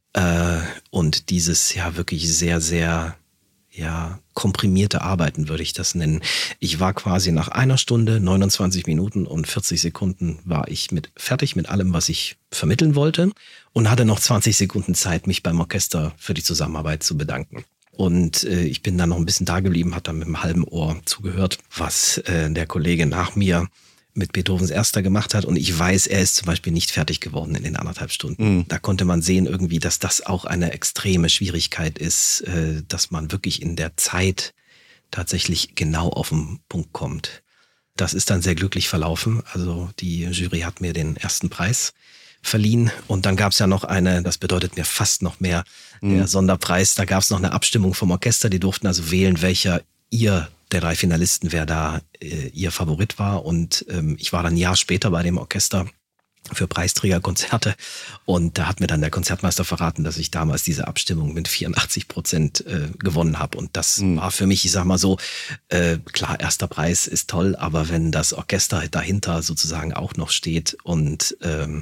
Speaker 3: und dieses wirklich sehr, sehr komprimierte Arbeiten würde ich das nennen. Ich war quasi nach 1 Stunde, 29 Minuten und 40 Sekunden war ich fertig mit allem, was ich vermitteln wollte und hatte noch 20 Sekunden Zeit, mich beim Orchester für die Zusammenarbeit zu bedanken. Und ich bin dann noch ein bisschen da geblieben, habe dann mit einem halben Ohr zugehört, was der Kollege nach mir mit Beethovens 1. gemacht hat. Und ich weiß, er ist zum Beispiel nicht fertig geworden in den 1,5 Stunden. Da konnte man sehen irgendwie, dass das auch eine extreme Schwierigkeit ist, dass man wirklich in der Zeit tatsächlich genau auf den Punkt kommt. Das ist dann sehr glücklich verlaufen. Also die Jury hat mir den 1. Preis verliehen. Und dann gab es ja noch das bedeutet mir fast noch mehr, der Sonderpreis. Da gab es noch eine Abstimmung vom Orchester. Die durften also wählen, welcher der 3 Finalisten, wer da ihr Favorit war. Und ich war dann ein Jahr später bei dem Orchester für Preisträgerkonzerte. Und da hat mir dann der Konzertmeister verraten, dass ich damals diese Abstimmung mit 84% gewonnen habe. Und das war für mich, ich sag mal so, klar, 1. Preis ist toll, aber wenn das Orchester dahinter sozusagen auch noch steht und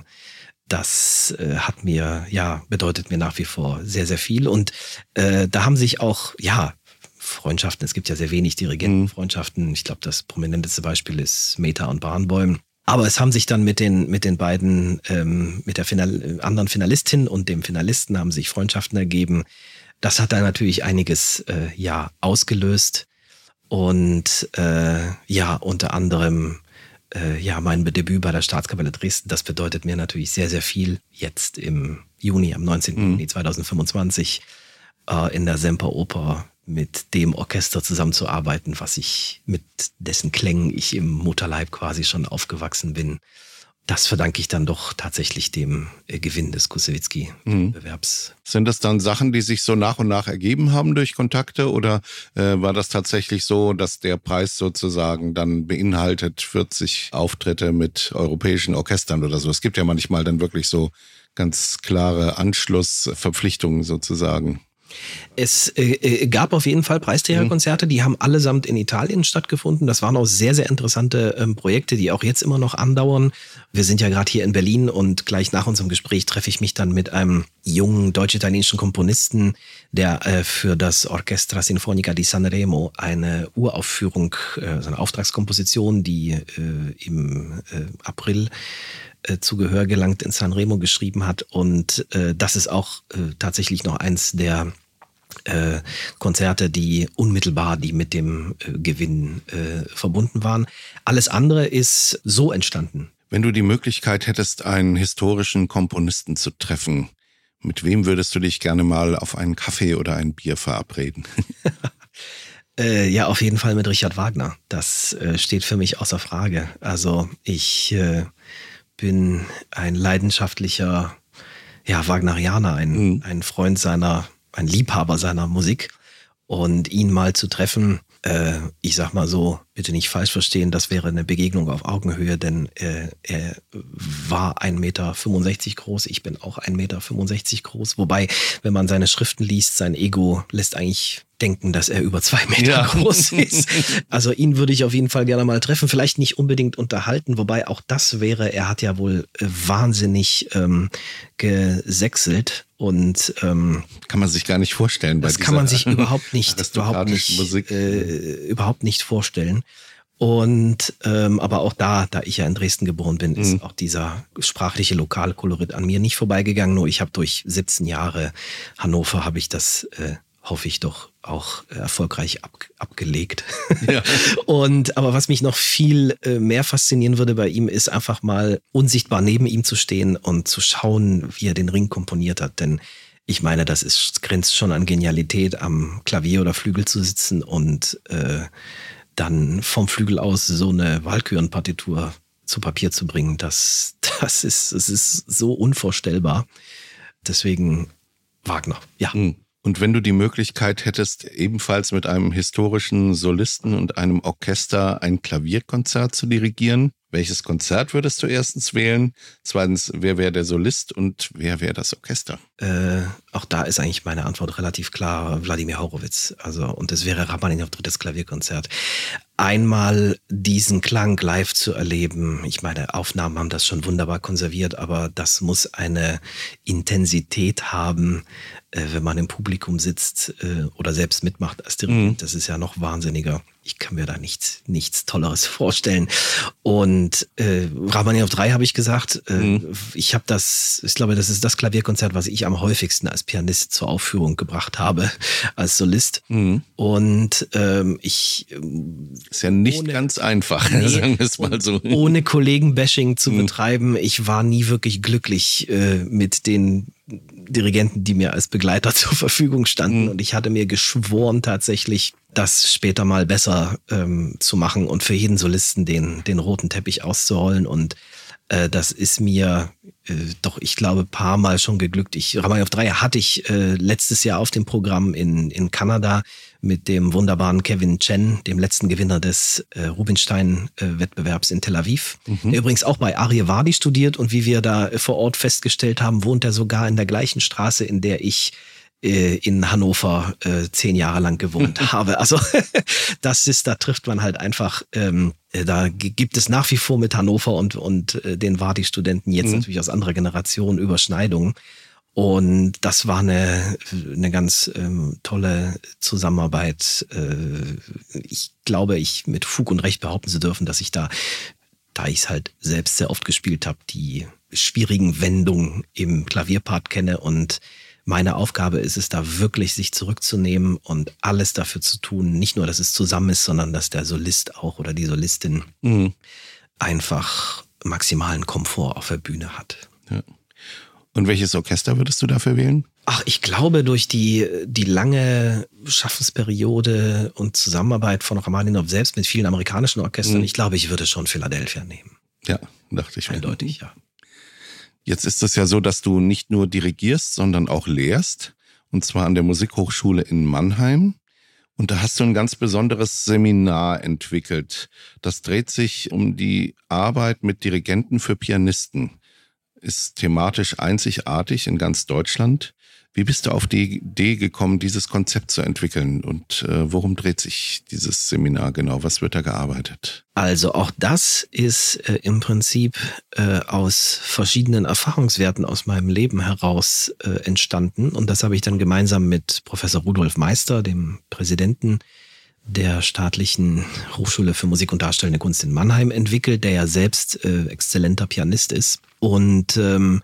Speaker 3: das bedeutet mir nach wie vor sehr, sehr viel. Und da haben sich auch, Freundschaften, es gibt ja sehr wenig Dirigentenfreundschaften. Ich glaube, das prominenteste Beispiel ist Mehta und Barenboim. Aber es haben sich dann mit den beiden, mit der anderen Finalistin und dem Finalisten haben sich Freundschaften ergeben. Das hat dann natürlich einiges ausgelöst. Und unter anderem mein Debüt bei der Staatskapelle Dresden, das bedeutet mir natürlich sehr, sehr viel. Jetzt im Juni, am 19. Juni 2025 in der Semperoper mit dem Orchester zusammenzuarbeiten, mit dessen Klängen ich im Mutterleib quasi schon aufgewachsen bin. Das verdanke ich dann doch tatsächlich dem Gewinn des Kusewitzki-Wettbewerbs.
Speaker 2: Sind das dann Sachen, die sich so nach und nach ergeben haben durch Kontakte oder war das tatsächlich so, dass der Preis sozusagen dann beinhaltet 40 Auftritte mit europäischen Orchestern oder so? Es gibt ja manchmal dann wirklich so ganz klare Anschlussverpflichtungen sozusagen.
Speaker 3: Es gab auf jeden Fall Preisträgerkonzerte, die haben allesamt in Italien stattgefunden. Das waren auch sehr, sehr interessante Projekte, die auch jetzt immer noch andauern. Wir sind ja gerade hier in Berlin und gleich nach unserem Gespräch treffe ich mich dann mit einem jungen deutsch-italienischen Komponisten, der für das Orchestra Sinfonica di Sanremo eine Uraufführung, so eine Auftragskomposition, die im April zu Gehör gelangt in Sanremo geschrieben hat. Und das ist auch tatsächlich noch eins der Konzerte, die mit dem Gewinn verbunden waren. Alles andere ist so entstanden.
Speaker 2: Wenn du die Möglichkeit hättest, einen historischen Komponisten zu treffen, mit wem würdest du dich gerne mal auf einen Kaffee oder ein Bier verabreden?
Speaker 3: Auf jeden Fall mit Richard Wagner. Das steht für mich außer Frage. Also ich bin ein leidenschaftlicher Wagnerianer, ein Freund ein Liebhaber seiner Musik. Und ihn mal zu treffen, ich sag mal so, bitte nicht falsch verstehen, das wäre eine Begegnung auf Augenhöhe, denn er war 1,65 Meter groß, ich bin auch 1,65 Meter groß. Wobei, wenn man seine Schriften liest, sein Ego lässt eigentlich denken, dass er über 2 Meter groß ist. Also ihn würde ich auf jeden Fall gerne mal treffen, vielleicht nicht unbedingt unterhalten, wobei auch das wäre, er hat ja wohl wahnsinnig gesächselt und
Speaker 2: kann man sich gar nicht vorstellen.
Speaker 3: Das kann man sich überhaupt nicht vorstellen. Und aber auch da ich ja in Dresden geboren bin, ist auch dieser sprachliche Lokalkolorit an mir nicht vorbeigegangen. Nur ich habe durch 17 Jahre Hannover habe ich das hoffe ich doch, auch erfolgreich abgelegt.
Speaker 2: Ja.
Speaker 3: Aber was mich noch viel mehr faszinieren würde bei ihm, ist einfach mal unsichtbar neben ihm zu stehen und zu schauen, wie er den Ring komponiert hat. Denn ich meine, grenzt schon an Genialität, am Klavier oder Flügel zu sitzen und dann vom Flügel aus so eine Walkürenpartitur zu Papier zu bringen. Das ist so unvorstellbar. Deswegen Wagner, ja.
Speaker 2: Und wenn du die Möglichkeit hättest, ebenfalls mit einem historischen Solisten und einem Orchester ein Klavierkonzert zu dirigieren, welches Konzert würdest du erstens wählen? Zweitens, wer wäre der Solist und wer wäre das Orchester?
Speaker 3: Auch da ist eigentlich meine Antwort relativ klar, Wladimir Horowitz. Und es wäre Rachmaninow drittes Klavierkonzert. Einmal diesen Klang live zu erleben, ich meine, Aufnahmen haben das schon wunderbar konserviert, aber das muss eine Intensität haben, wenn man im Publikum sitzt oder selbst mitmacht als Dirigent. Das ist ja noch wahnsinniger. Ich kann mir da nichts Tolleres vorstellen. Und Rachmaninow 3 habe ich gesagt. Ich glaube, das ist das Klavierkonzert, was ich am häufigsten als Pianist zur Aufführung gebracht habe, als Solist. Und
Speaker 2: ist ja nicht ganz einfach, sagen wir es mal so.
Speaker 3: Ohne Kollegenbashing zu betreiben, ich war nie wirklich glücklich mit den Dirigenten, die mir als Begleiter zur Verfügung standen. Und ich hatte mir geschworen, tatsächlich das später mal besser zu machen und für jeden Solisten den roten Teppich auszurollen. Und das ist mir doch, ich glaube, ein paar Mal schon geglückt. Rachmaninow 3 hatte ich letztes Jahr auf dem Programm in Kanada mit dem wunderbaren Kevin Chen, dem letzten Gewinner des Rubinstein-Wettbewerbs in Tel Aviv. Der übrigens auch bei Ariyvardi studiert und wie wir da vor Ort festgestellt haben, wohnt er sogar in der gleichen Straße, in der ich in Hannover 10 Jahre lang gewohnt habe. Also da trifft man halt einfach, da gibt es nach wie vor mit Hannover und den Vardi-Studenten jetzt natürlich aus anderer Generation Überschneidungen. Und das war eine ganz tolle Zusammenarbeit. Ich glaube, mit Fug und Recht behaupten zu dürfen, dass ich da ich es halt selbst sehr oft gespielt habe, die schwierigen Wendungen im Klavierpart kenne. Und meine Aufgabe ist es, da wirklich sich zurückzunehmen und alles dafür zu tun, nicht nur, dass es zusammen ist, sondern dass der Solist auch oder die Solistin einfach maximalen Komfort auf der Bühne hat.
Speaker 2: Ja. Und welches Orchester würdest du dafür wählen?
Speaker 3: Ach, ich glaube, durch die lange Schaffensperiode und Zusammenarbeit von Rachmaninow selbst mit vielen amerikanischen Orchestern, ich glaube, ich würde schon Philadelphia nehmen.
Speaker 2: Ja, dachte ich mir.
Speaker 3: Eindeutig, ja.
Speaker 2: Jetzt ist es ja so, dass du nicht nur dirigierst, sondern auch lehrst. Und zwar an der Musikhochschule in Mannheim. Und da hast du ein ganz besonderes Seminar entwickelt. Das dreht sich um die Arbeit mit Dirigenten für Pianisten. Ist thematisch einzigartig in ganz Deutschland. Wie bist du auf die Idee gekommen, dieses Konzept zu entwickeln? Und worum dreht sich dieses Seminar genau? Was wird da gearbeitet?
Speaker 3: Also auch das ist im Prinzip aus verschiedenen Erfahrungswerten aus meinem Leben heraus entstanden. Und das habe ich dann gemeinsam mit Professor Rudolf Meister, dem Präsidenten der Staatlichen Hochschule für Musik und Darstellende Kunst in Mannheim, entwickelt, der ja selbst exzellenter Pianist ist. Und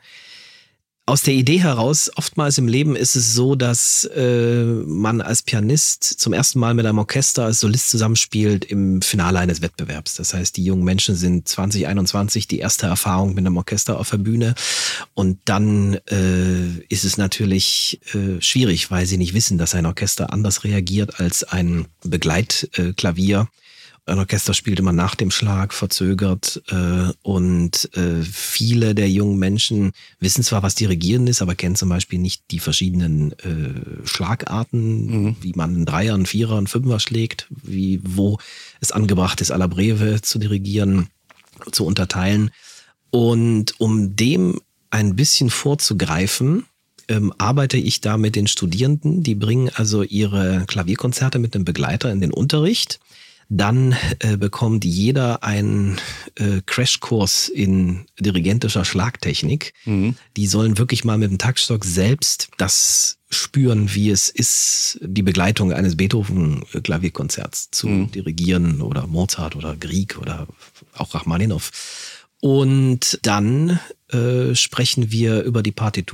Speaker 3: aus der Idee heraus, oftmals im Leben ist es so, dass man als Pianist zum ersten Mal mit einem Orchester als Solist zusammenspielt im Finale eines Wettbewerbs. Das heißt, die jungen Menschen sind 20, 21, die erste Erfahrung mit einem Orchester auf der Bühne. Und dann ist es natürlich schwierig, weil sie nicht wissen, dass ein Orchester anders reagiert als ein Begleitklavier. Ein Orchester spielt immer nach dem Schlag, verzögert und viele der jungen Menschen wissen zwar, was Dirigieren ist, aber kennen zum Beispiel nicht die verschiedenen Schlagarten, wie man einen Dreier, einen Vierer, einen Fünfer schlägt, wo es angebracht ist, alla breve zu dirigieren, zu unterteilen. Und um dem ein bisschen vorzugreifen, arbeite ich da mit den Studierenden. Die bringen also ihre Klavierkonzerte mit einem Begleiter in den Unterricht. Dann bekommt jeder einen Crashkurs in dirigentischer Schlagtechnik. Die sollen wirklich mal mit dem Taktstock selbst das spüren, wie es ist, die Begleitung eines Beethoven-Klavierkonzerts zu dirigieren oder Mozart oder Grieg oder auch Rachmaninow. Und dann sprechen wir über die Partitur.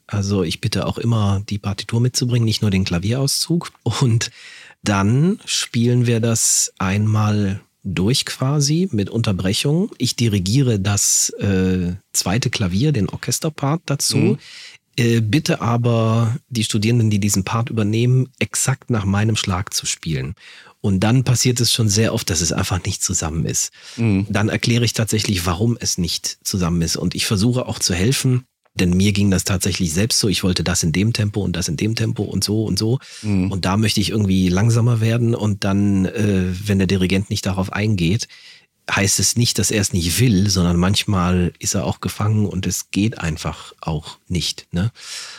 Speaker 3: Also ich bitte auch immer, die Partitur mitzubringen, nicht nur den Klavierauszug. Und dann spielen wir das einmal durch quasi mit Unterbrechung. Ich dirigiere das zweite Klavier, den Orchesterpart dazu. Bitte aber die Studierenden, die diesen Part übernehmen, exakt nach meinem Schlag zu spielen. Und dann passiert es schon sehr oft, dass es einfach nicht zusammen ist. Dann erkläre ich tatsächlich, warum es nicht zusammen ist. Und ich versuche auch zu helfen, denn mir ging das tatsächlich selbst so. Ich wollte das in dem Tempo und das in dem Tempo und so und so. Und da möchte ich irgendwie langsamer werden. Und dann, wenn der Dirigent nicht darauf eingeht, heißt es nicht, dass er es nicht will, sondern manchmal ist er auch gefangen und es geht einfach auch nicht. Ne?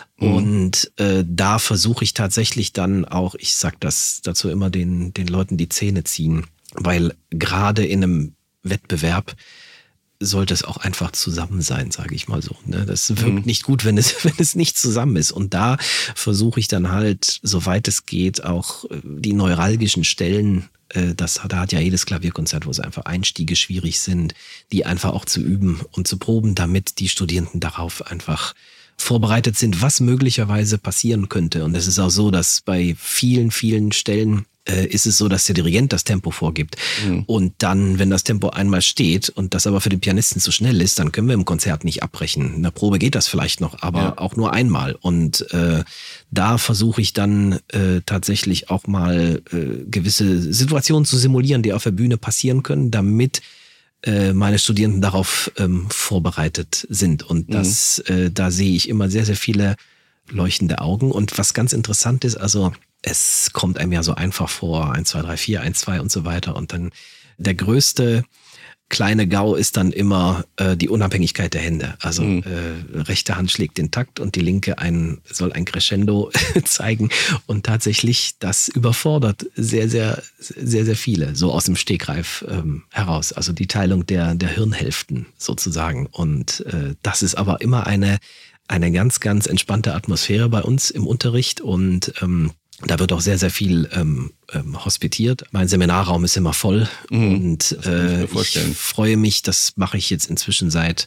Speaker 3: Und da versuche ich tatsächlich dann auch, ich sag das dazu immer, den Leuten die Zähne ziehen, weil gerade in einem Wettbewerb sollte es auch einfach zusammen sein, sage ich mal so. Ne? Das wirkt nicht gut, wenn es nicht zusammen ist. Und da versuche ich dann halt, soweit es geht, auch die neuralgischen Stellen, da hat ja jedes Klavierkonzert, wo es einfach Einstiege schwierig sind, die einfach auch zu üben und zu proben, damit die Studierenden darauf einfach vorbereitet sind, was möglicherweise passieren könnte. Und es ist auch so, dass bei vielen, vielen Stellen ist es so, dass der Dirigent das Tempo vorgibt. Und dann, wenn das Tempo einmal steht und das aber für den Pianisten zu schnell ist, dann können wir im Konzert nicht abbrechen. In der Probe geht das vielleicht noch, aber auch nur einmal. Und da versuche ich dann tatsächlich auch mal gewisse Situationen zu simulieren, die auf der Bühne passieren können, damit meine Studierenden darauf vorbereitet sind. Und das, da sehe ich immer sehr, sehr viele leuchtende Augen. Und was ganz interessant ist, also es kommt einem ja so einfach vor, 1, 2, 3, 4, 1, 2 und so weiter. Und dann der größte kleine GAU ist dann immer die Unabhängigkeit der Hände. Also rechte Hand schlägt den Takt und die linke soll ein Crescendo zeigen. Und tatsächlich, das überfordert sehr, sehr, sehr, sehr viele, so aus dem Stegreif heraus. Also die Teilung der Hirnhälften sozusagen. Und das ist aber immer eine ganz, ganz entspannte Atmosphäre bei uns im Unterricht. Und da wird auch sehr, sehr viel hospitiert. Mein Seminarraum ist immer voll und ich freue mich, das mache ich jetzt inzwischen seit,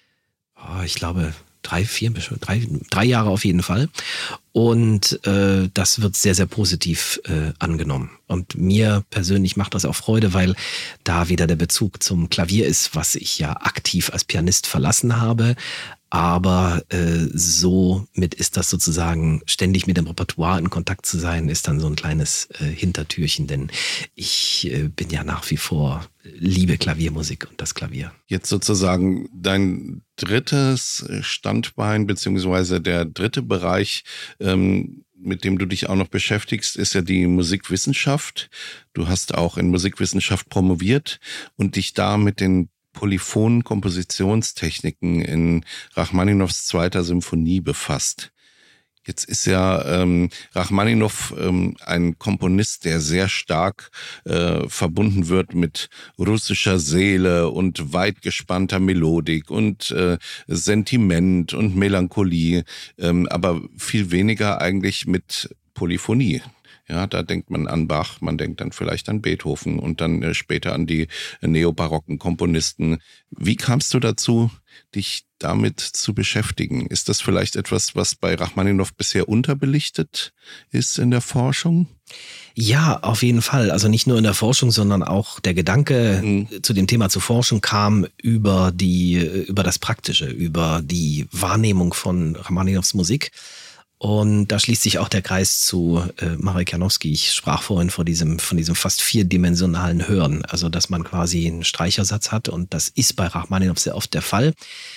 Speaker 3: ich glaube, 3 Jahre auf jeden Fall. Und das wird sehr, sehr positiv angenommen. Und mir persönlich macht das auch Freude, weil da wieder der Bezug zum Klavier ist, was ich ja aktiv als Pianist verlassen habe. Aber somit ist das sozusagen, ständig mit dem Repertoire in Kontakt zu sein, ist dann so ein kleines Hintertürchen, denn ich bin ja nach wie vor, liebe Klaviermusik und das Klavier.
Speaker 2: Jetzt sozusagen dein drittes Standbein, beziehungsweise der dritte Bereich, mit dem du dich auch noch beschäftigst, ist ja die Musikwissenschaft. Du hast auch in Musikwissenschaft promoviert und dich da mit den polyphonen Kompositionstechniken in Rachmaninows 2. Symphonie befasst. Jetzt ist ja Rachmaninow ein Komponist, der sehr stark verbunden wird mit russischer Seele und weit gespannter Melodik und Sentiment und Melancholie, aber viel weniger eigentlich mit Polyphonie. Ja, da denkt man an Bach, man denkt dann vielleicht an Beethoven und dann später an die neobarocken Komponisten. Wie kamst du dazu, dich damit zu beschäftigen? Ist das vielleicht etwas, was bei Rachmaninow bisher unterbelichtet ist in der Forschung?
Speaker 3: Ja, auf jeden Fall. Also nicht nur in der Forschung, sondern auch der Gedanke zu dem Thema zu forschen kam über das Praktische, über die Wahrnehmung von Rachmaninows Musik. Und da schließt sich auch der Kreis zu Marek Janowski. Ich sprach vorhin von diesem fast vierdimensionalen Hören. Also, dass man quasi einen Streichersatz hat. Und das ist bei Rachmaninow sehr oft der Fall,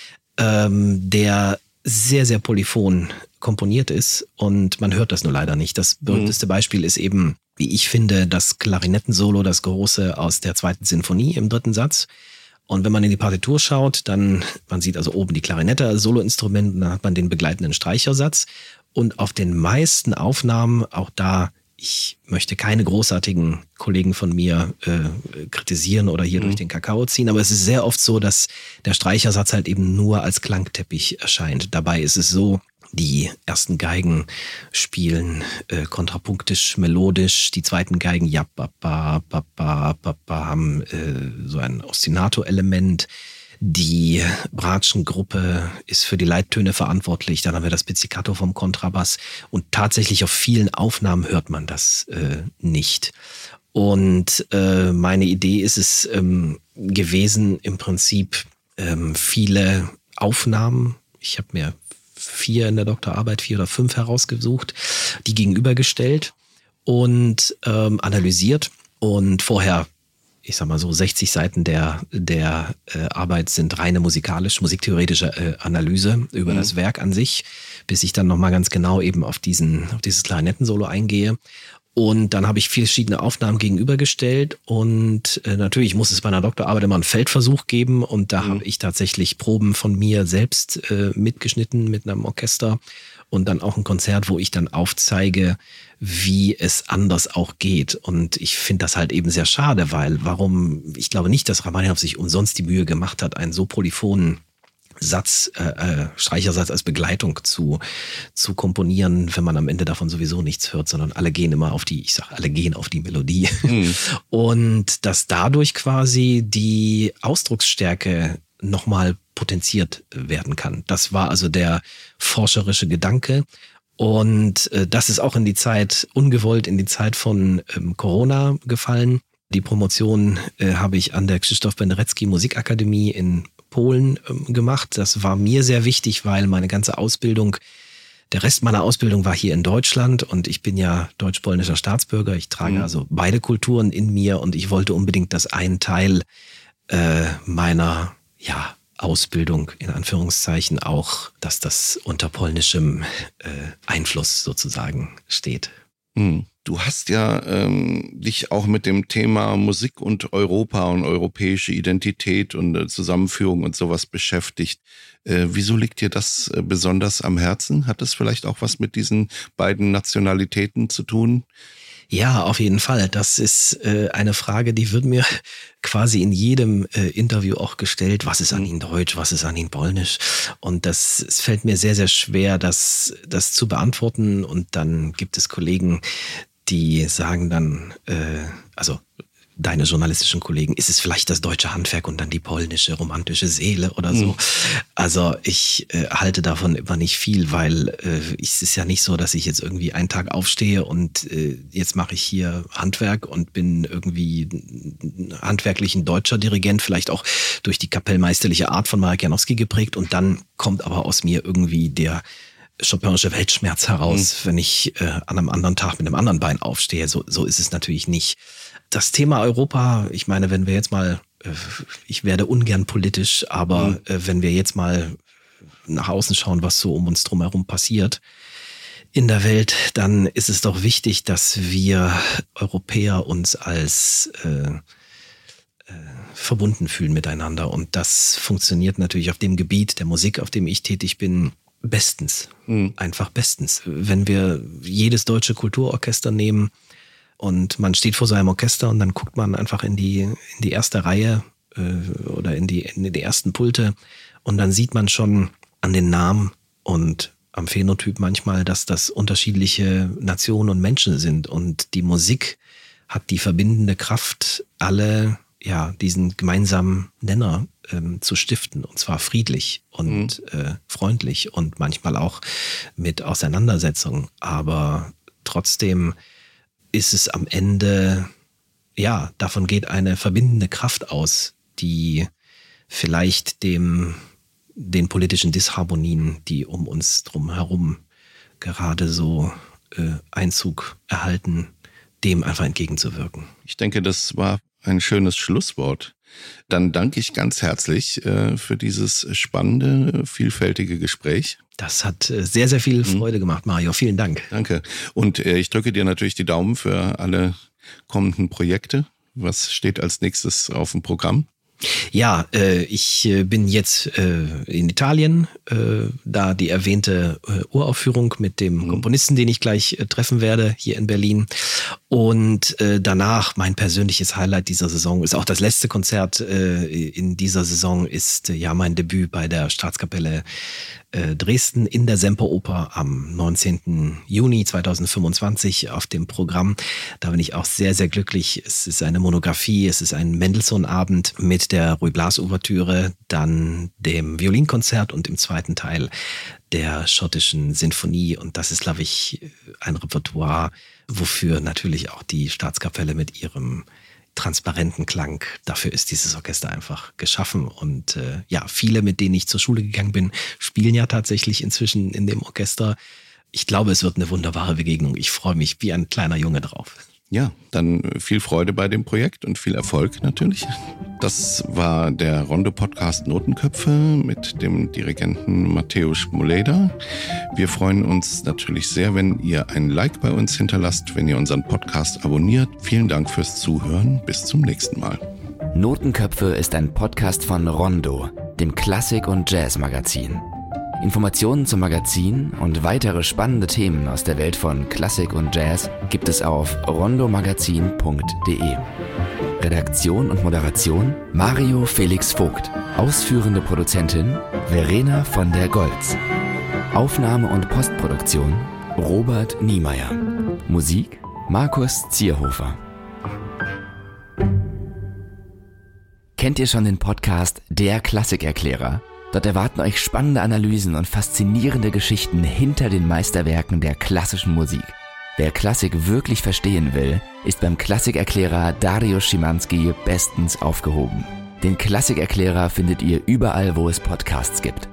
Speaker 3: der sehr, sehr polyphon komponiert ist. Und man hört das nur leider nicht. Das berühmteste Beispiel ist eben, wie ich finde, das Klarinettensolo, das große aus der 2. Sinfonie im 3. Satz. Und wenn man in die Partitur schaut, dann, man sieht also oben die Klarinette als Soloinstrument und dann hat man den begleitenden Streichersatz. Und auf den meisten Aufnahmen, auch da, ich möchte keine großartigen Kollegen von mir kritisieren oder hier durch den Kakao ziehen, aber es ist sehr oft so, dass der Streichersatz halt eben nur als Klangteppich erscheint. Dabei ist es so, die ersten Geigen spielen kontrapunktisch, melodisch, die zweiten Geigen haben so ein Ostinato-Element. Die Bratschengruppe ist für die Leittöne verantwortlich. Dann haben wir das Pizzicato vom Kontrabass. Und tatsächlich auf vielen Aufnahmen hört man das nicht. Und meine Idee ist es gewesen, im Prinzip viele Aufnahmen, ich habe mir 4 in der Doktorarbeit, 4 oder 5 herausgesucht, die gegenübergestellt und analysiert. Und vorher, ich sag mal so, 60 Seiten der Arbeit sind reine musiktheoretische Analyse über das Werk an sich, bis ich dann nochmal ganz genau eben auf dieses Klarinettensolo eingehe. Und dann habe ich 4 verschiedene Aufnahmen gegenübergestellt und natürlich muss es bei einer Doktorarbeit immer einen Feldversuch geben und da habe ich tatsächlich Proben von mir selbst mitgeschnitten mit einem Orchester und dann auch ein Konzert, wo ich dann aufzeige, wie es anders auch geht. Und ich finde das halt eben sehr schade, ich glaube nicht, dass Rachmaninow sich umsonst die Mühe gemacht hat, einen so polyphonen Streichersatz als Begleitung zu komponieren, wenn man am Ende davon sowieso nichts hört, sondern alle gehen immer auf die Melodie. Und dass dadurch quasi die Ausdrucksstärke nochmal potenziert werden kann. Das war also der forscherische Gedanke. Und das ist auch ungewollt in die Zeit von Corona gefallen. Die Promotion habe ich an der Krzysztof Penderecki Musikakademie in Polen gemacht. Das war mir sehr wichtig, weil der Rest meiner Ausbildung war hier in Deutschland und ich bin ja deutsch-polnischer Staatsbürger. Ich trage also beide Kulturen in mir und ich wollte unbedingt, dass ein Teil meiner Ausbildung in Anführungszeichen auch, dass das unter polnischem Einfluss sozusagen steht.
Speaker 2: Du hast ja dich auch mit dem Thema Musik und Europa und europäische Identität und Zusammenführung und sowas beschäftigt. Wieso liegt dir das besonders am Herzen? Hat das vielleicht auch was mit diesen beiden Nationalitäten zu tun?
Speaker 3: Ja, auf jeden Fall. Das ist eine Frage, die wird mir quasi in jedem Interview auch gestellt. Was ist an Ihnen Deutsch? Was ist an Ihnen Polnisch? Und es fällt mir sehr, sehr schwer, das zu beantworten. Und dann gibt es Kollegen, die sagen dann, deine journalistischen Kollegen, ist es vielleicht das deutsche Handwerk und dann die polnische romantische Seele oder so. Also ich halte davon immer nicht viel, weil es ist ja nicht so, dass ich jetzt irgendwie einen Tag aufstehe und jetzt mache ich hier Handwerk und bin irgendwie handwerklich ein deutscher Dirigent, vielleicht auch durch die kapellmeisterliche Art von Marek Janowski geprägt und dann kommt aber aus mir irgendwie der Chopinsche Weltschmerz heraus, wenn ich an einem anderen Tag mit einem anderen Bein aufstehe. So ist es natürlich nicht. Das Thema Europa, ich meine, wenn wir jetzt mal, ich werde ungern politisch, aber wenn wir jetzt mal nach außen schauen, was so um uns drumherum passiert in der Welt, dann ist es doch wichtig, dass wir Europäer uns als verbunden fühlen miteinander. Und das funktioniert natürlich auf dem Gebiet der Musik, auf dem ich tätig bin, bestens. Einfach bestens. Wenn wir jedes deutsche Kulturorchester nehmen, und man steht vor seinem Orchester und dann guckt man einfach in die erste Reihe oder in die ersten Pulte und dann sieht man schon an den Namen und am Phänotyp manchmal, dass das unterschiedliche Nationen und Menschen sind. Und die Musik hat die verbindende Kraft, alle diesen gemeinsamen Nenner zu stiften. Und zwar friedlich und freundlich und manchmal auch mit Auseinandersetzung. Aber trotzdem ist es am Ende, davon geht eine verbindende Kraft aus, die vielleicht den politischen Disharmonien, die um uns drum herum gerade so Einzug erhalten, dem einfach entgegenzuwirken. Ich
Speaker 2: denke, das war ein schönes Schlusswort. Dann danke ich ganz herzlich für dieses spannende, vielfältige Gespräch.
Speaker 3: Das hat sehr, sehr viel Freude gemacht, Mario. Vielen Dank.
Speaker 2: Danke. Und ich drücke dir natürlich die Daumen für alle kommenden Projekte. Was steht als nächstes auf dem Programm?
Speaker 3: Ja, ich bin jetzt in Italien, da die erwähnte Uraufführung mit dem Komponisten, den ich gleich treffen werde, hier in Berlin. Und danach mein persönliches Highlight dieser Saison ist auch das letzte Konzert in dieser Saison, ist mein Debüt bei der Staatskapelle Dresden in der Semperoper am 19. Juni 2025 auf dem Programm. Da bin ich auch sehr, sehr glücklich. Es ist eine Monographie, es ist ein Mendelssohn-Abend mit mit der Ruy Blas Ouvertüre, dann dem Violinkonzert und im zweiten Teil der schottischen Sinfonie. Und das ist, glaube ich, ein Repertoire, wofür natürlich auch die Staatskapelle mit ihrem transparenten Klang, dafür ist dieses Orchester einfach geschaffen. Und viele, mit denen ich zur Schule gegangen bin, spielen ja tatsächlich inzwischen in dem Orchester. Ich glaube, es wird eine wunderbare Begegnung. Ich freue mich wie ein kleiner Junge drauf.
Speaker 2: Ja, dann viel Freude bei dem Projekt und viel Erfolg natürlich. Das war der Rondo-Podcast Notenköpfe mit dem Dirigenten Mateusz Muleda. Wir freuen uns natürlich sehr, wenn ihr ein Like bei uns hinterlasst, wenn ihr unseren Podcast abonniert. Vielen Dank fürs Zuhören. Bis zum nächsten Mal.
Speaker 1: Notenköpfe ist ein Podcast von Rondo, dem Klassik- und Jazz-Magazin. Informationen zum Magazin und weitere spannende Themen aus der Welt von Klassik und Jazz gibt es auf rondomagazin.de. Redaktion und Moderation Mario Felix Vogt. Ausführende Produzentin Verena von der Goltz. Aufnahme und Postproduktion Robert Niemeyer. Musik Markus Zierhofer. Kennt ihr schon den Podcast Der Klassikerklärer? Dort erwarten euch spannende Analysen und faszinierende Geschichten hinter den Meisterwerken der klassischen Musik. Wer Klassik wirklich verstehen will, ist beim Klassikerklärer Dariusz Szymanski bestens aufgehoben. Den Klassikerklärer findet ihr überall, wo es Podcasts gibt.